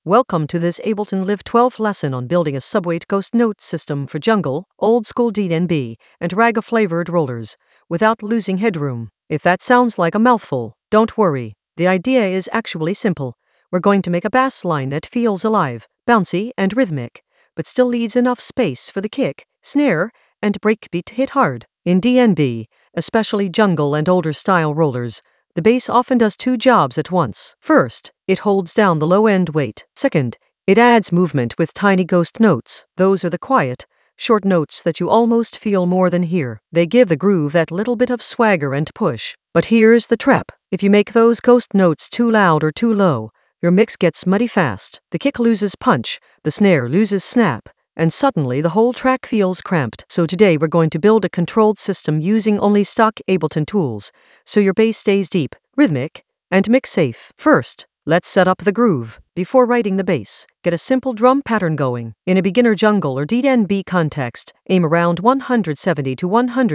Welcome to this Ableton Live 12 lesson on building a subweight ghost note system for jungle, old school DnB, and raga flavored rollers, without losing headroom. If that sounds like a mouthful, don't worry. The idea is actually simple. We're going to make a bass line that feels alive, bouncy, and rhythmic, but still leaves enough space for the kick, snare, and breakbeat to hit hard. In DnB, especially jungle and older style rollers, the bass often does two jobs at once. First, it holds down the low-end weight. Second, it adds movement with tiny ghost notes. Those are the quiet, short notes that you almost feel more than hear. They give the groove that little bit of swagger and push. But here's the trap. If you make those ghost notes too loud or too low, your mix gets muddy fast. The kick loses punch, the snare loses snap, and suddenly the whole track feels cramped. So today we're going to build a controlled system using only stock Ableton tools, so your bass stays deep, rhythmic, and mix safe. First, let's set up the groove. Before writing the bass, get a simple drum pattern going. In a beginner jungle or DnB context, aim around 170 to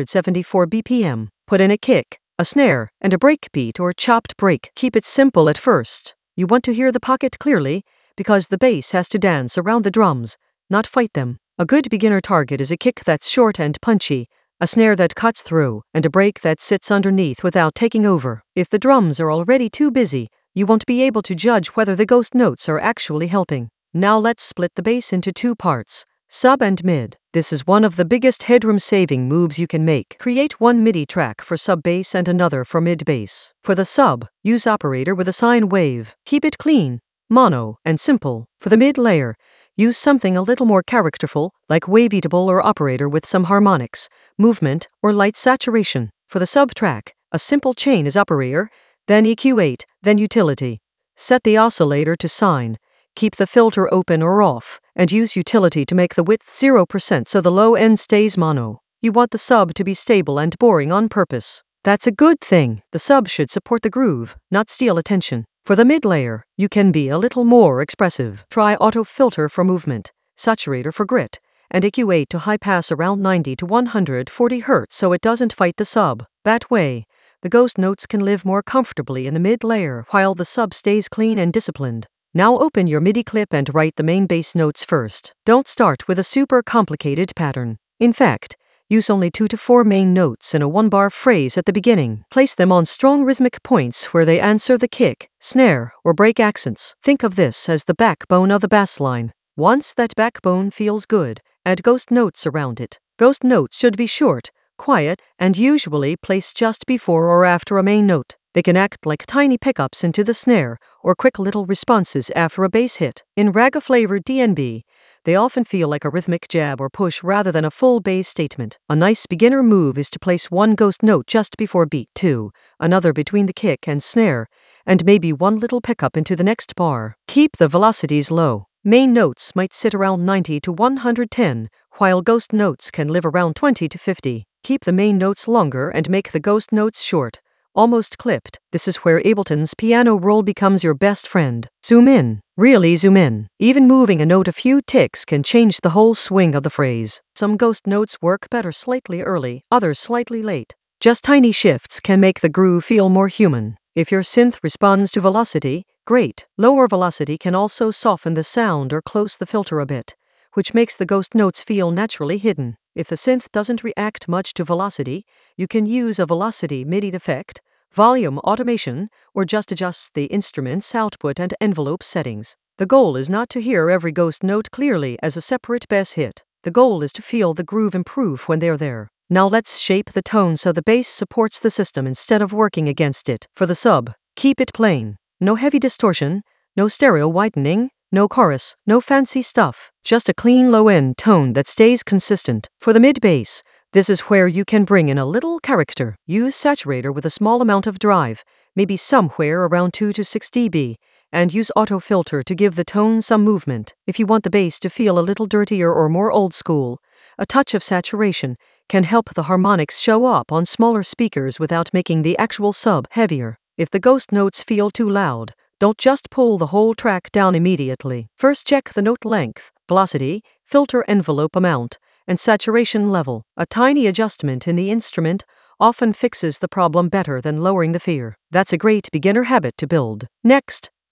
174 BPM. Put in a kick, a snare, and a breakbeat or chopped break. Keep it simple at first. You want to hear the pocket clearly, because the bass has to dance around the drums, not fight them. A good beginner target is a kick that's short and punchy, a snare that cuts through, and a break that sits underneath without taking over. If the drums are already too busy, you won't be able to judge whether the ghost notes are actually helping. Now let's split the bass into two parts, sub and mid. This is one of the biggest headroom-saving moves you can make. Create one MIDI track for sub bass and another for mid bass. For the sub, use operator with a sine wave. Keep it clean, mono, and simple. For the mid layer, use something a little more characterful, like waveatable or operator with some harmonics, movement, or light saturation. For the sub track, a simple chain is operator, then EQ8, then utility. Set the oscillator to sine, keep the filter open or off, and use utility to make the width 0% so the low end stays mono. You want the sub to be stable and boring on purpose. That's a good thing. The sub should support the groove, not steal attention. For the mid layer, you can be a little more expressive. Try auto filter for movement, saturator for grit, and EQ8 to high pass around 90 to 140 Hz so it doesn't fight the sub. That way, the ghost notes can live more comfortably in the mid layer while the sub stays clean and disciplined. Now open your MIDI clip and write the main bass notes first. Don't start with a super complicated pattern. In fact, use only 2 to 4 main notes in a one-bar phrase at the beginning. Place them on strong rhythmic points where they answer the kick, snare, or break accents. Think of this as the backbone of the bass line. Once that backbone feels good, add ghost notes around it. Ghost notes should be short, quiet, and usually placed just before or after a main note. They can act like tiny pickups into the snare, or quick little responses after a bass hit. In raga-flavored DnB, they often feel like a rhythmic jab or push rather than a full bass statement. A nice beginner move is to place one ghost note just before beat 2, another between the kick and snare, and maybe one little pickup into the next bar. Keep the velocities low. Main notes might sit around 90 to 110, while ghost notes can live around 20 to 50. Keep the main notes longer and make the ghost notes short, almost clipped. This is where Ableton's piano roll becomes your best friend. Zoom in. Really zoom in. Even moving a note a few ticks can change the whole swing of the phrase. Some ghost notes work better slightly early, others slightly late. Just tiny shifts can make the groove feel more human. If your synth responds to velocity, great. Lower velocity can also soften the sound or close the filter a bit, which makes the ghost notes feel naturally hidden. If the synth doesn't react much to velocity, you can use a velocity MIDI effect, volume automation, or just adjust the instrument's output and envelope settings. The goal is not to hear every ghost note clearly as a separate bass hit. The goal is to feel the groove improve when they're there. Now let's shape the tone so the bass supports the system instead of working against it. For the sub, keep it plain. No heavy distortion, no stereo widening, no chorus, no fancy stuff. Just a clean low-end tone that stays consistent. For the mid bass, this is where you can bring in a little character. Use saturator with a small amount of drive, maybe somewhere around 2 to 6 dB, and use auto filter to give the tone some movement. If you want the bass to feel a little dirtier or more old school, a touch of saturation can help the harmonics show up on smaller speakers without making the actual sub heavier. If the ghost notes feel too loud, don't just pull the whole track down immediately. First check the note length, velocity, filter envelope amount, and saturation level. A tiny adjustment in the instrument often fixes the problem better than lowering the fear. That's a great beginner habit to build. Next,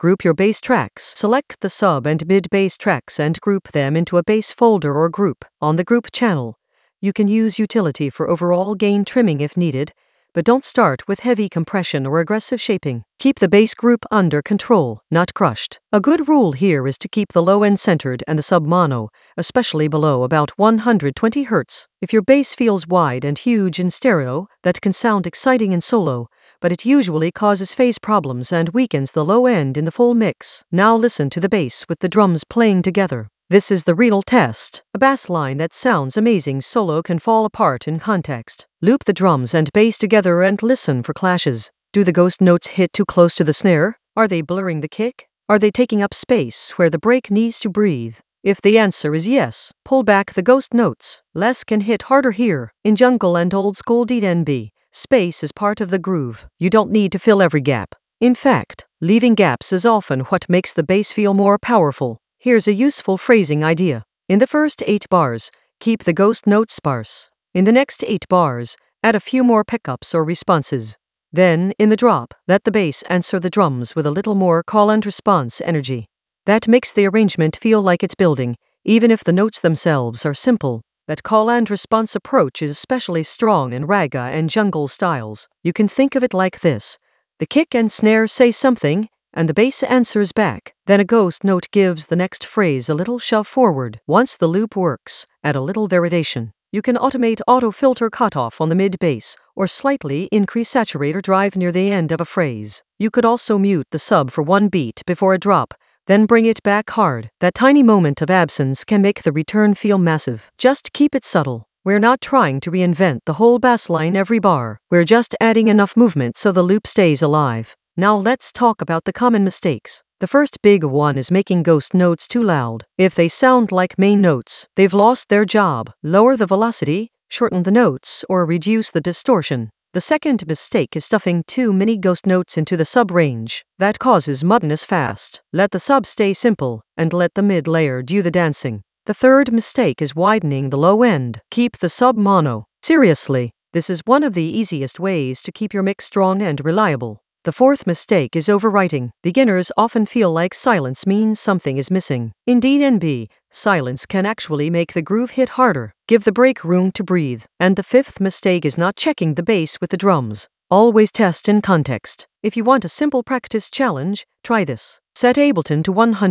Group your bass tracks. Select the sub and mid bass tracks and group them into a bass folder or group. On the group channel, you can use utility for overall gain trimming if needed, but don't start with heavy compression or aggressive shaping. Keep the bass group under control, not crushed. A good rule here is to keep the low end centered and the sub mono, especially below about 120 Hz. If your bass feels wide and huge in stereo, that can sound exciting in solo, but it usually causes phase problems and weakens the low end in the full mix. Now listen to the bass with the drums playing together. This is the real test. A bass line that sounds amazing solo can fall apart in context. Loop the drums and bass together and listen for clashes. Do the ghost notes hit too close to the snare? Are they blurring the kick? Are they taking up space where the break needs to breathe? If the answer is yes, pull back the ghost notes. Less can hit harder here. In jungle and old school D&B, space is part of the groove. You don't need to fill every gap. In fact, leaving gaps is often what makes the bass feel more powerful. Here's a useful phrasing idea. In the first 8 bars, keep the ghost notes sparse. In the next 8 bars, add a few more pickups or responses. Then, in the drop, let the bass answer the drums with a little more call and response energy. That makes the arrangement feel like it's building, even if the notes themselves are simple. That call and response approach is especially strong in raga and jungle styles. You can think of it like this. The kick and snare say something, and the bass answers back. Then a ghost note gives the next phrase a little shove forward. Once the loop works, add a little variation. You can automate auto-filter cutoff on the mid-bass, or slightly increase saturator drive near the end of a phrase. You could also mute the sub for one beat before a drop, then bring it back hard. That tiny moment of absence can make the return feel massive. Just keep it subtle. We're not trying to reinvent the whole bass line every bar. We're just adding enough movement so the loop stays alive. Now let's talk about the common mistakes. The first big one is making ghost notes too loud. If they sound like main notes, they've lost their job. Lower the velocity, shorten the notes, or reduce the distortion. The second mistake is stuffing too many ghost notes into the sub range. That causes muddiness fast. Let the sub stay simple, and let the mid layer do the dancing. The third mistake is widening the low end. Keep the sub mono. Seriously, this is one of the easiest ways to keep your mix strong and reliable. The fourth mistake is overwriting. Beginners often feel like silence means something is missing. In D&B, silence can actually make the groove hit harder. Give the break room to breathe. And the fifth mistake is not checking the bass with the drums. Always test in context. If you want a simple practice challenge, try this. Set Ableton to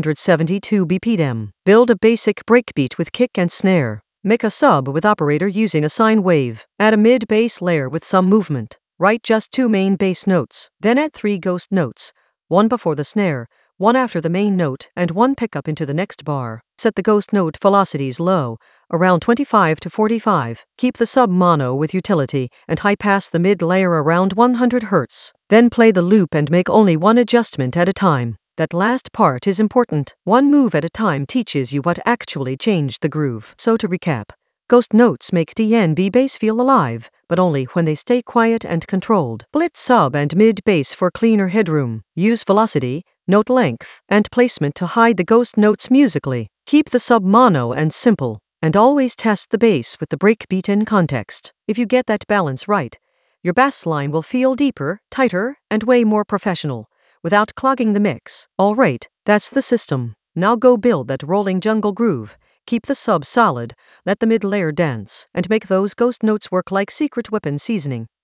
172 BPM. Build a basic breakbeat with kick and snare. Make a sub with operator using a sine wave. Add a mid-bass layer with some movement. Write just 2 main bass notes. Then add 3 ghost notes. 1 before the snare, 1 after the main note, and 1 pickup into the next bar. Set the ghost note velocities low, around 25 to 45. Keep the sub mono with utility, and high pass the mid layer around 100 Hz. Then play the loop and make only one adjustment at a time. That last part is important. One move at a time teaches you what actually changed the groove. So to recap, ghost notes make D&B bass feel alive, but only when they stay quiet and controlled. Split sub and mid bass for cleaner headroom. Use velocity, note length, and placement to hide the ghost notes musically. Keep the sub mono and simple, and always test the bass with the breakbeat in context. If you get that balance right, your bass line will feel deeper, tighter, and way more professional, without clogging the mix. Alright, that's the system. Now go build that rolling jungle groove. Keep the sub solid, let the mid layer dance, and make those ghost notes work like secret weapon seasoning.